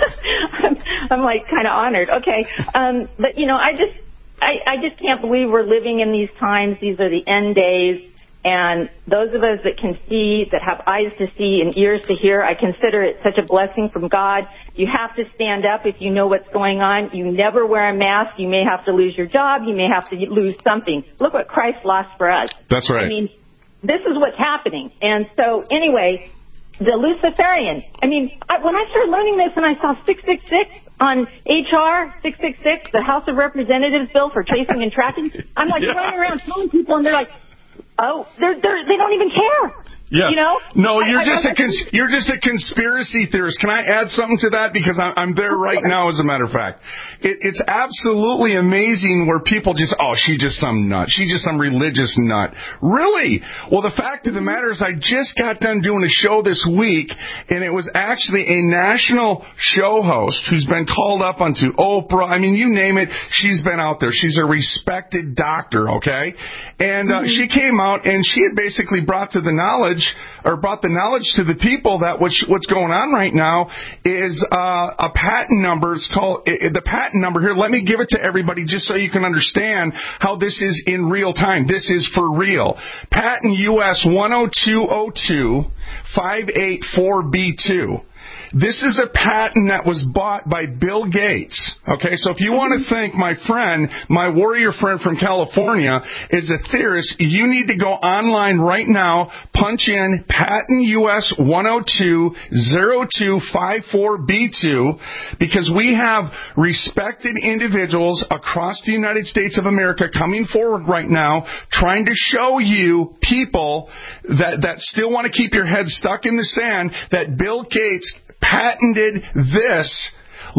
I'm, I'm like kind of honored. Okay. Um, but you know, I just, I, I just can't believe we're living in these times. These are the end days. And those of us that can see, that have eyes to see and ears to hear, I consider it such a blessing from God. You have to stand up if you know what's going on. You never wear a mask. You may have to lose your job. You may have to lose something. Look what Christ lost for us.
That's right.
I mean, this is what's happening. And so anyway, the Luciferian. I mean, I, when I started learning this and I saw six six six on H R six six six, the House of Representatives bill for tracing and tracking, I'm like yeah. running around telling people, and they're like, oh, they're, they're, they don't even care.
Yeah.
You know?
No, you're
I,
just
I,
a cons- you're just a conspiracy theorist. Can I add something to that? Because I'm, I'm there right now, as a matter of fact. It, it's absolutely amazing where people just, oh, she's just some nut. She's just some religious nut. Really? Well, the fact of the matter is I just got done doing a show this week, and it was actually a national show host who's been called up onto Oprah. I mean, you name it, she's been out there. She's a respected doctor, okay? And uh, mm-hmm. she came out, and she had basically brought to the knowledge or brought the knowledge to the people that what's, what's going on right now is uh, a patent number. It's called it, the patent number here. Let me give it to everybody just so you can understand how this is in real time. This is for real. Patent U S one oh two oh two five eight four B two. This is a patent that was bought by Bill Gates. Okay, so if you want to think my friend, my warrior friend from California is a theorist, you need to go online right now, punch in patent U S one oh two oh two five four B two, because we have respected individuals across the United States of America coming forward right now trying to show you people that, that still want to keep your head stuck in the sand that Bill Gates patented this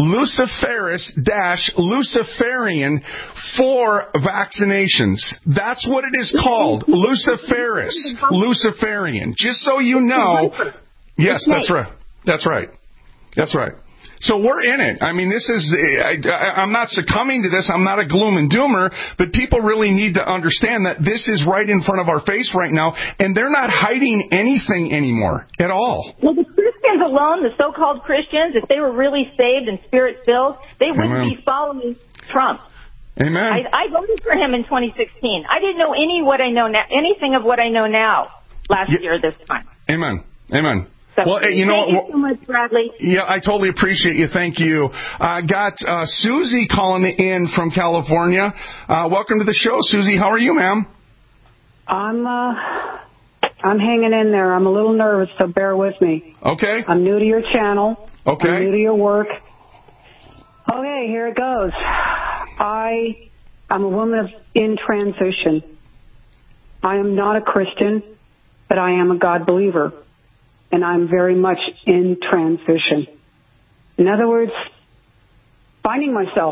Luciferus dash Luciferian for vaccinations. That's what it is called. Luciferus. Luciferian. Just so you know. Yes, that's right. That's right. That's right. So we're in it. I mean, this is, I, I, I'm not succumbing to this. I'm not a gloom and doomer, but people really need to understand that this is right in front of our face right now, and they're not hiding anything anymore at all.
Well, the Christians alone, the so-called Christians, if they were really saved and spirit-filled, they wouldn't Amen. be following Trump.
Amen.
I, I voted for him in twenty sixteen. I didn't know any what I know now, anything of what I know now last yeah. year this time.
Amen. Amen.
So,
well, you know,
thank you so much, Bradley.
Yeah, I totally appreciate you. Thank you. I uh, got uh, Susie calling in from California. Uh, welcome to the show, Susie. How are you, ma'am?
I'm uh, I'm hanging in there. I'm a little nervous, so bear with me.
Okay.
I'm new to your channel.
Okay.
I'm new to your work. Okay, here it goes. I am a woman of, in transition. I am not a Christian, but I am a God believer. And I'm very much in transition. In other words, finding myself.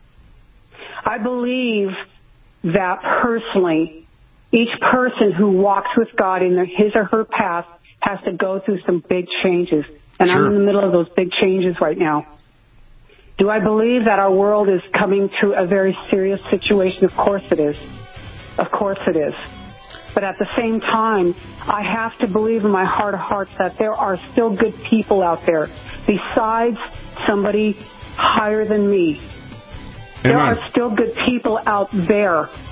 I believe that personally, each person who walks with God in their, his or her path has to go through some big changes. And sure. I'm in the middle of those big changes right now. Do I believe that our world is coming to a very serious situation? Of course it is. Of course it is. But at the same time, I have to believe in my heart of hearts that there are still good people out there besides somebody higher than me. Amen. There are still good people out there.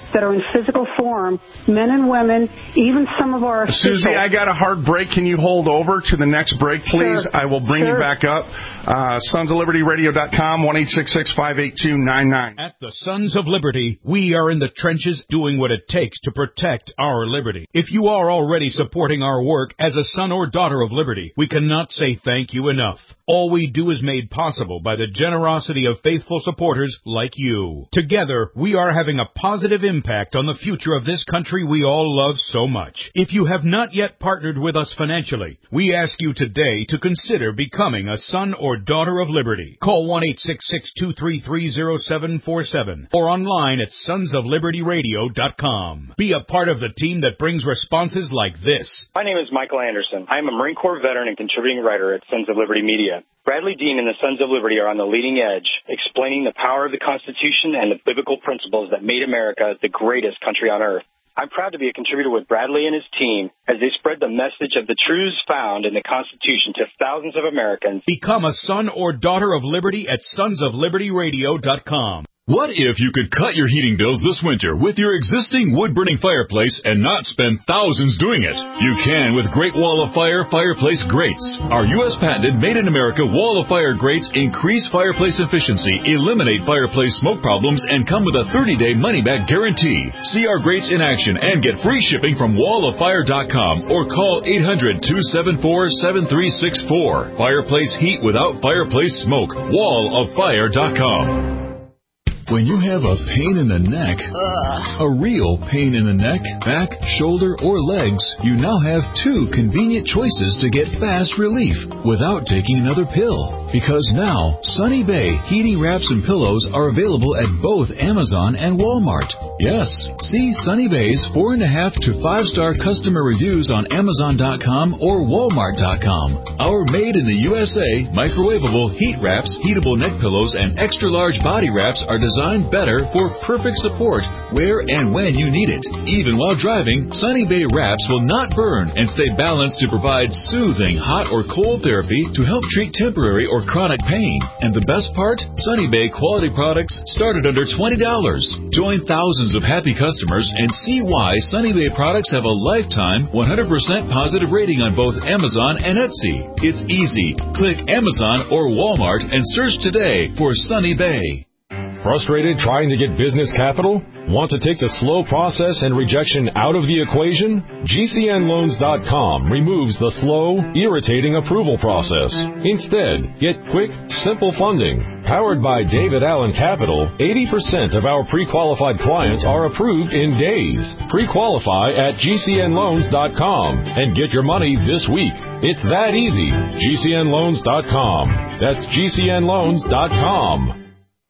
that are in physical form, men and women, even some of our officials.
Susie, I got a hard break. Can you hold over to the next break, please?
Sure.
I will bring
Sure.
you back up. Uh, sons of liberty radio dot com, one eight six six, five eight two, nine nine.
At the Sons of Liberty, we are in the trenches doing what it takes to protect our liberty. If you are already supporting our work as a son or daughter of liberty, we cannot say thank you enough. All we do is made possible by the generosity of faithful supporters like you. Together, we are having a positive impact on the future of this country we all love so much. If you have not yet partnered with us financially, we ask you today to consider becoming a son or daughter of liberty. Call one eight six six, two three three, zero seven four seven or online at sons of liberty radio dot com. Be a part of the team that brings responses like this.
My name is Michael Anderson. I am a Marine Corps veteran and contributing writer at Sons of Liberty Media. Bradley Dean and the Sons of Liberty are on the leading edge, explaining the power of the Constitution and the biblical principles that made America the greatest country on earth. I'm proud to be a contributor with Bradley and his team as they spread the message of the truths found in the Constitution to thousands of Americans.
Become a son or daughter of liberty at sons of liberty radio dot com.
What if you could cut your heating bills this winter with your existing wood-burning fireplace and not spend thousands doing it? You can with Great Wall of Fire fireplace grates. Our U S patented made-in-America Wall of Fire grates increase fireplace efficiency, eliminate fireplace smoke problems, and come with a thirty-day money-back guarantee. See our grates in action and get free shipping from wall of fire dot com or call eight hundred, two seven four, seven three six four. Fireplace heat without fireplace smoke. wall of fire dot com. When you have a pain in the neck, Ugh. a real pain in the neck, back, shoulder, or legs, you now have two convenient choices to get fast relief without taking another pill. Because now, Sunny Bay heating wraps and pillows are available at both Amazon and Walmart. Yes, see Sunny Bay's four and a half to five star customer reviews on Amazon dot com or Walmart dot com. Our made in the U S A microwavable heat wraps, heatable neck pillows, and extra large body wraps are designed better for perfect support where and when you need it. Even while driving, Sunny Bay wraps will not burn and stay balanced to provide soothing hot or cold therapy to help treat temporary or chronic pain. And the best part? Sunny Bay quality products start at under twenty dollars. Join thousands of happy customers and see why Sunny Bay products have a lifetime one hundred percent positive rating on both Amazon and Etsy. It's easy. Click Amazon or Walmart and search today for Sunny Bay.
Frustrated trying to get business capital? Want to take the slow process and rejection out of the equation? G C N loans dot com removes the slow, irritating approval process. Instead, get quick, simple funding. Powered by David Allen Capital, eighty percent of our pre-qualified clients are approved in days. Pre-qualify at G C N loans dot com and get your money this week. It's that easy. G C N loans dot com. That's G C N loans dot com.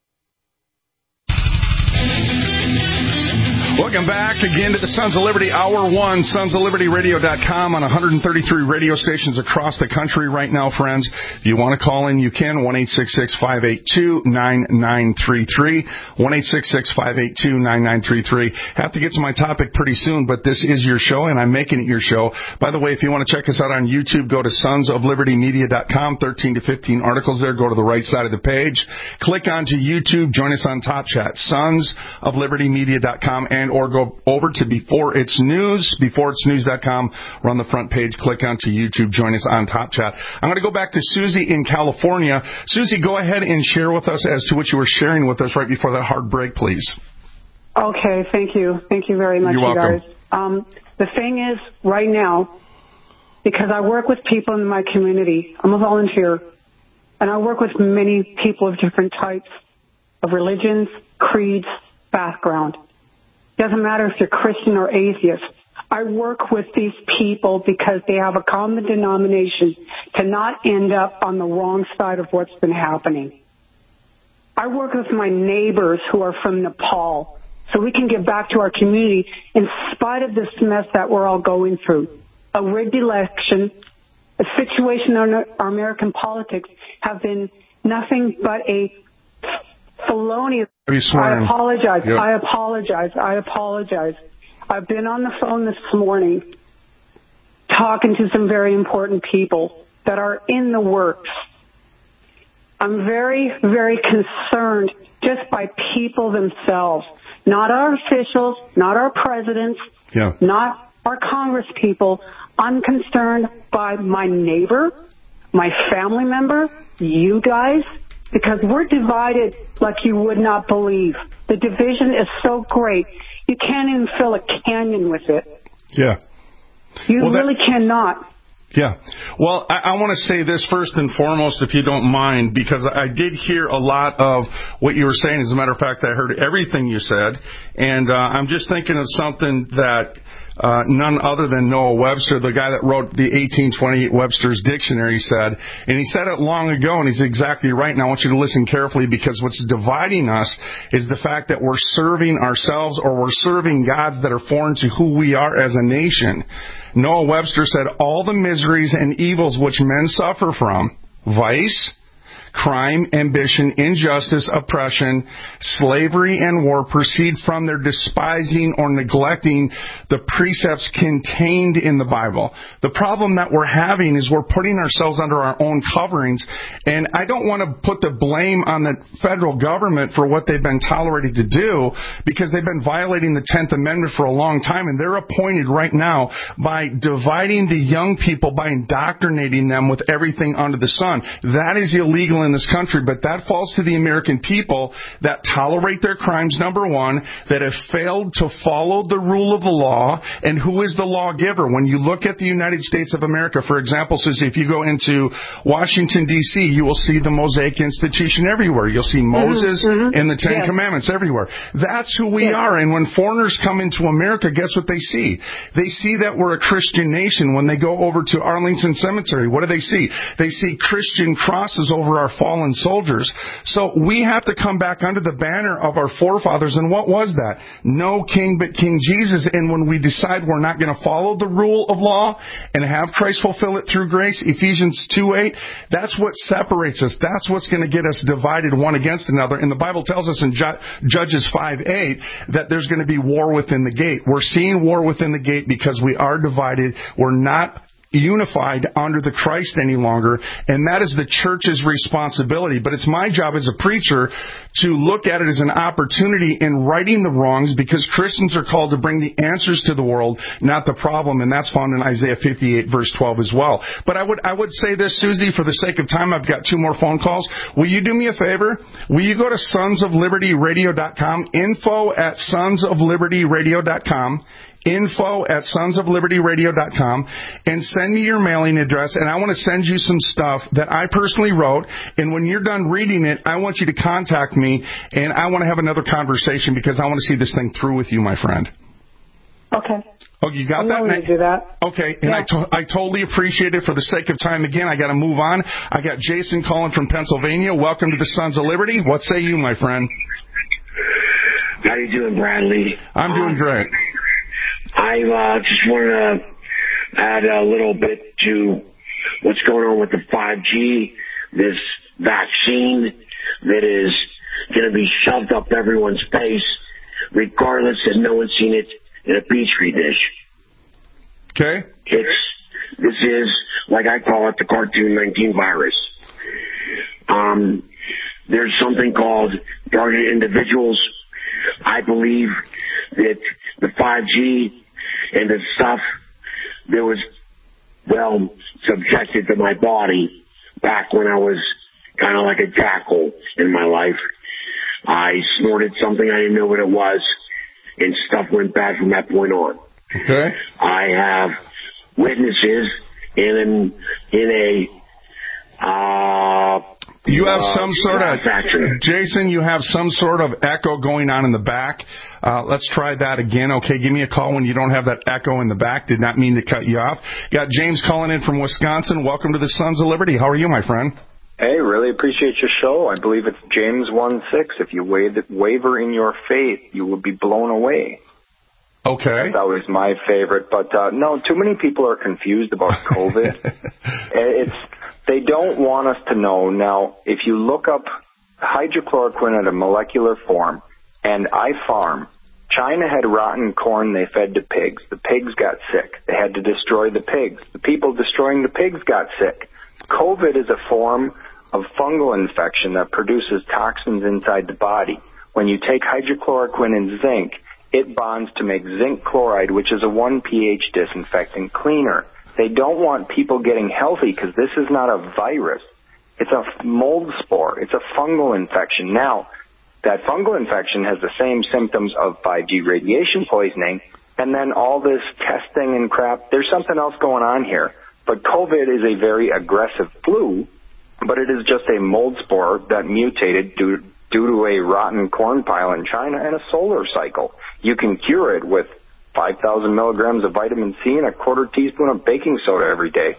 Welcome back again to the Sons of Liberty Hour one, sons of liberty radio dot com on one hundred thirty-three radio stations across the country right now, friends. If you want to call in, you can, one eight six six, five eight two, nine nine three three, one eight six six, five eight two, nine nine three three. Have to get to my topic pretty soon, but this is your show, and I'm making it your show. By the way, if you want to check us out on YouTube, go to sons of liberty media dot com, thirteen to fifteen articles there. Go to the right side of the page. Click onto YouTube. Join us on Top Chat, sons of liberty media dot com, and or go over to Before It's News, before it's news dot com. We're on the front page. Click onto YouTube. Join us on Top Chat. I'm going to go back to Susie in California. Susie, go ahead and share with us as to what you were sharing with us right before that hard break, please.
Okay, thank you. Thank you very much,
You're
you
welcome.
guys. Um, the thing is, right now, because I work with people in my community, I'm a volunteer, and I work with many people of different types of religions, creeds, background. Doesn't matter if you're Christian or atheist. I work with these people because they have a common denomination to not end up on the wrong side of what's been happening. I work with my neighbors who are from Nepal so we can get back to our community in spite of this mess that we're all going through. A rigged election, a situation in our, our American politics have been nothing but a felonious. I apologize. Yep. I apologize. I apologize. I've been on the phone this morning talking to some very important people that are in the works. I'm very, very concerned just by people themselves. not our officials, not our presidents,
yeah.
not our Congress people. I'm concerned by my neighbor, my family member, you guys, because we're divided like you would not believe. The division is so great. You can't even fill a canyon with it.
Yeah.
You
well,
really
that,
cannot.
Yeah. Well, I, I want to say this first and foremost, if you don't mind, because I did hear a lot of what you were saying. As a matter of fact, I heard everything you said. And uh, I'm just thinking of something that uh, none other than Noah Webster, the guy that wrote the eighteen twenty-eight Webster's Dictionary, said. And he said it long ago, and he's exactly right. And I want you to listen carefully, because what's dividing us is the fact that we're serving ourselves, or we're serving gods that are foreign to who we are as a nation. Noah Webster said, all the miseries and evils which men suffer from, vice, crime, ambition, injustice, oppression, slavery, and war proceed from their despising or neglecting the precepts contained in the Bible. The problem that we're having is we're putting ourselves under our own coverings, and I don't want to put the blame on the federal government for what they've been tolerated to do, because they've been violating the tenth Amendment for a long time, and they're appointed right now by dividing the young people, by indoctrinating them with everything under the sun. That is illegal in this country, but that falls to the American people that tolerate their crimes, number one, that have failed to follow the rule of the law. And who is the lawgiver? When you look at the United States of America, for example, Susie, if you go into Washington, D C, you will see the Mosaic Institution everywhere. You'll see Moses
mm-hmm.
and the Ten
yes.
Commandments everywhere. That's who we
yes.
are. And when foreigners come into America, guess what they see? They see that we're a Christian nation. When they go over to Arlington Cemetery, what do they see? They see Christian crosses over our fallen soldiers. So we have to come back under the banner of our forefathers. And what was that? No king but King Jesus. And when we decide we're not going to follow the rule of law and have Christ fulfill it through grace, Ephesians two eight, that's what separates us. That's what's going to get us divided one against another. And the Bible tells us in Judges five eight that there's going to be war within the gate. We're seeing war within the gate because we are divided. We're not unified under the Christ any longer, and that is the church's responsibility. But it's my job as a preacher to look at it as an opportunity in righting the wrongs, because Christians are called to bring the answers to the world, not the problem, and that's found in Isaiah fifty-eight verse twelve as well. But I would I would say this, Susie, for the sake of time, I've got two more phone calls. Will you do me a favor? Will you go to sons of liberty radio dot com, info at sons of liberty radio dot com, info at sons of liberty radio dot com, and send me your mailing address, and I want to send you some stuff that I personally wrote, and when you're done reading it, I want you to contact me, and I want to have another conversation, because I want to see this thing through with you, my friend.
Okay.
Oh, you got
I'm
that?
willing to do that.
Okay, and
yeah.
I, to- I totally appreciate it. For the sake of time, again, I got to move on. I got Jason calling from Pennsylvania. Welcome to the Sons of Liberty. What say you, my friend?
How you doing, Bradley?
I'm doing great.
I uh, just want to add a little bit to what's going on with the five G, this vaccine that is going to be shoved up everyone's face, regardless that no one's seen it in a petri dish.
Okay.
It's this is, like I call it, the cartoon nineteen virus. Um, there's something called targeted individuals. I believe that the five G and the stuff that was, well, subjected to my body back when I was kind of like a jackal in my life. I snorted something, I didn't know what it was, and stuff went bad from that point on.
Okay.
I have witnesses in, in a, uh,
You have
uh,
some sort of,
manufacturer.
Jason, you have some sort of echo going on in the back. Uh, let's try that again. Okay, give me a call when you don't have that echo in the back. Did not mean to cut you off. Got James calling in from Wisconsin. Welcome to the Sons of Liberty. How are you, my friend?
Hey, really appreciate your show. I believe it's James one six. If you waver in your faith, you will be blown away.
Okay.
That was my favorite. But, uh, no, too many people are confused about COVID. it's... They don't want us to know. Now, if you look up hydrochloroquine at a molecular form and iFarm, China had rotten corn they fed to pigs. The pigs got sick. They had to destroy the pigs. The people destroying the pigs got sick. COVID is a form of fungal infection that produces toxins inside the body. when you take hydrochloroquine and zinc, it bonds to make zinc chloride, which is a one pH disinfectant cleaner. They don't want people getting healthy because this is not a virus. It's a mold spore. It's a fungal infection. Now, that fungal infection has the same symptoms of five G radiation poisoning, and then all this testing and crap. There's something else going on here. But COVID is a very aggressive flu, but it is just a mold spore that mutated due, due to a rotten corn pile in China and a solar cycle. You can cure it with five thousand milligrams of vitamin C and a quarter teaspoon of baking soda every day.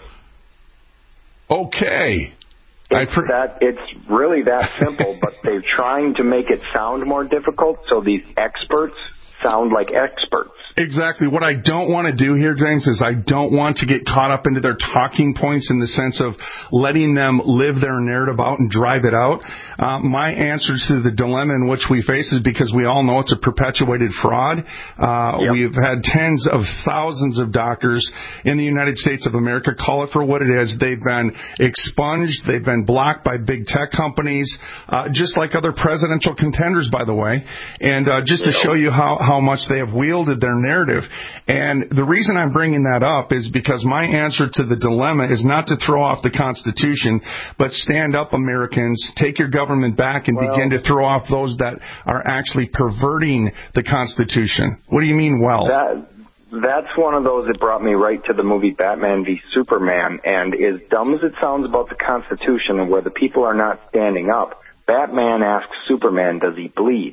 Okay.
It's, pr- that, it's really that simple, but they're trying to make it sound more difficult so these experts sound like experts.
Exactly. What I don't want to do here, James, is I don't want to get caught up into their talking points in the sense of letting them live their narrative out and drive it out. Uh, my answer to the dilemma in which we face is because we all know it's a perpetuated fraud. Uh, yep. We've had tens of thousands of doctors in the United States of America, call it for what it is. They've been expunged. They've been blocked by big tech companies, uh, just like other presidential contenders, by the way. And uh, just to show you how, how much they have wielded their narrative. And the reason I'm bringing that up is because my answer to the dilemma is not to throw off the Constitution, but stand up, Americans, take your government back and well, begin to throw off those that are actually perverting the Constitution. What do you mean, well?
That, that's one of those that brought me right to the movie Batman v Superman. And as dumb as it sounds about the Constitution and where the people are not standing up, Batman asks Superman, does he bleed?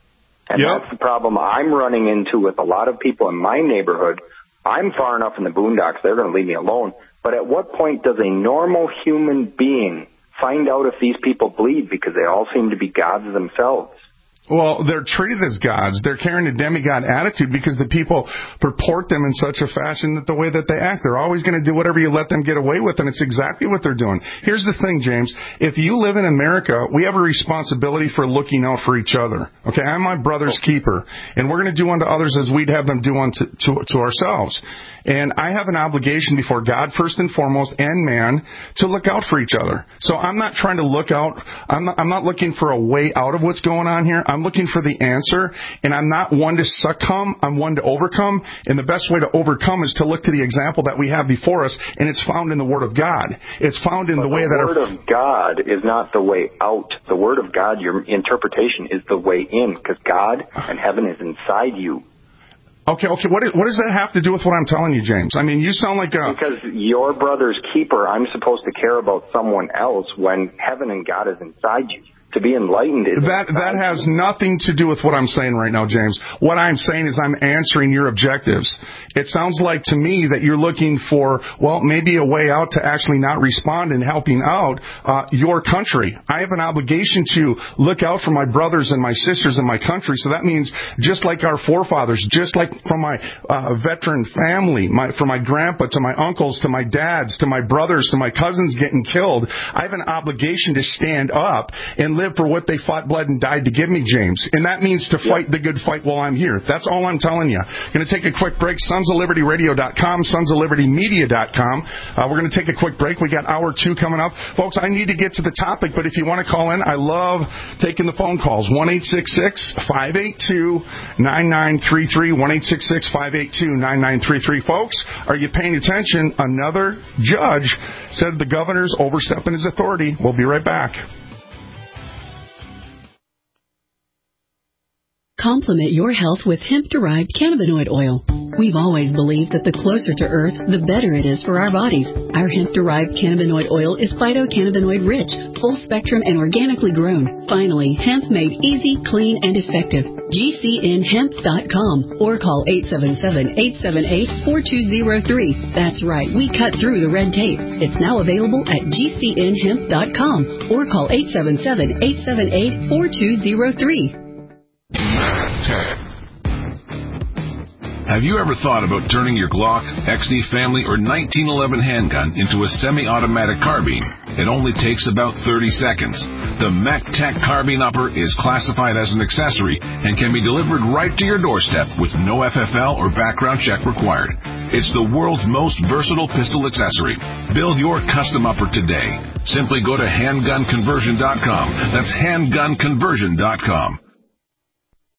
And yep. that's the problem I'm running into with a lot of people in my neighborhood. I'm far enough in the boondocks, they're going to leave me alone. But at what point does a normal human being find out if these people bleed, because they all seem to be gods themselves?
Well, they're treated as gods. They're carrying a demigod attitude because the people purport them in such a fashion that the way that they act, they're always going to do whatever you let them get away with, and it's exactly what they're doing. Here's the thing, James. If you live in America, we have a responsibility for looking out for each other. Okay, I'm my brother's keeper, and we're going to do unto others as we'd have them do unto to, to ourselves. And I have an obligation before God, first and foremost, and man, to look out for each other. So I'm not trying to look out. I'm not, I'm not looking for a way out of what's going on here. I'm looking for the answer, and I'm not one to succumb. I'm one to overcome. And the best way to overcome is to look to the example that we have before us, and it's found in the Word of God. It's found in
but
the way
the
that...
The Word our... of God is not the way out. The Word of God, your interpretation, is the way in, because God and heaven is inside you.
Okay, okay. What, is, what does that have to do with what I'm telling you, James? I mean, you sound like a...
Because your brother's keeper, I'm supposed to care about someone else when heaven and God is inside you. To be enlightened is...
That, that has nothing to do with what I'm saying right now, James. What I'm saying is I'm answering your objectives. It sounds like to me that you're looking for, well, maybe a way out to actually not respond and helping out uh, your country. I have an obligation to look out for my brothers and my sisters in my country. So that means just like our forefathers, just like from my uh, veteran family, my, from my grandpa to my uncles to my dads to my brothers to my cousins getting killed, I have an obligation to stand up and live for what they fought, bled, and died to give me, James. And that means to fight yep. the good fight while I'm here. That's all I'm telling you. Going to take a quick break. Sons of Liberty Radio dot com, Sons of Liberty Media dot com. Uh, we're going to take a quick break. We got hour two coming up. Folks, I need to get to the topic, but if you want to call in, I love taking the phone calls. one eight six six, five eight two, nine nine three three. one eight six six, five eight two, nine nine three three. Folks, are you paying attention? Another judge said the governor's overstepping his authority. We'll be right back.
Complement your health with hemp-derived cannabinoid oil. We've always believed that the closer to Earth, the better it is for our bodies. Our hemp-derived cannabinoid oil is phytocannabinoid-rich, full-spectrum, and organically grown. Finally, hemp made easy, clean, and effective. G C N hemp dot com or call eight seven seven, eight seven eight, four two zero three. That's right, we cut through the red tape. It's now available at G C N hemp dot com or call eight seven seven, eight seven eight, four two zero three.
Have you ever thought about turning your Glock, X D Family, or nineteen eleven handgun into a semi-automatic carbine? It only takes about thirty seconds. The MacTech Carbine Upper is classified as an accessory and can be delivered right to your doorstep with no F F L or background check required. It's the world's most versatile pistol accessory. Build your custom upper today. Simply go to handgun conversion dot com. That's handgun conversion dot com.